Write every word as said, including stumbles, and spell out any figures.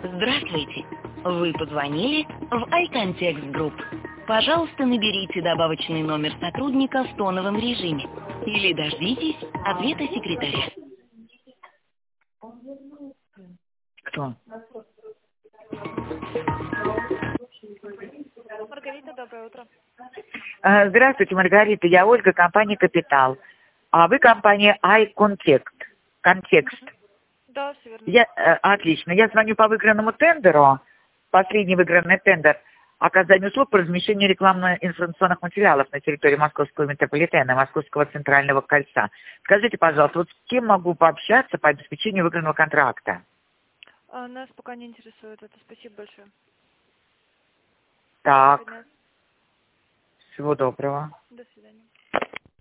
Здравствуйте! Вы позвонили в iContext Group. Пожалуйста, наберите добавочный номер сотрудника в тоновом режиме или дождитесь ответа секретаря. Кто? Маргарита, доброе утро. А, Здравствуйте, Маргарита. Я Ольга, компания «Капитал». А вы компания iContext. Контекст. Да, все верно. Я, э, отлично. Я звоню по выигранному тендеру. Последний выигранный тендер. Оказание услуг по размещению рекламно-информационных материалов на территории Московского метрополитена, Московского центрального кольца. Скажите, пожалуйста, вот с кем могу пообщаться по обеспечению выигранного контракта? А, нас пока не интересует это. Спасибо большое. Так, Хорошего дня. всего доброго. До свидания.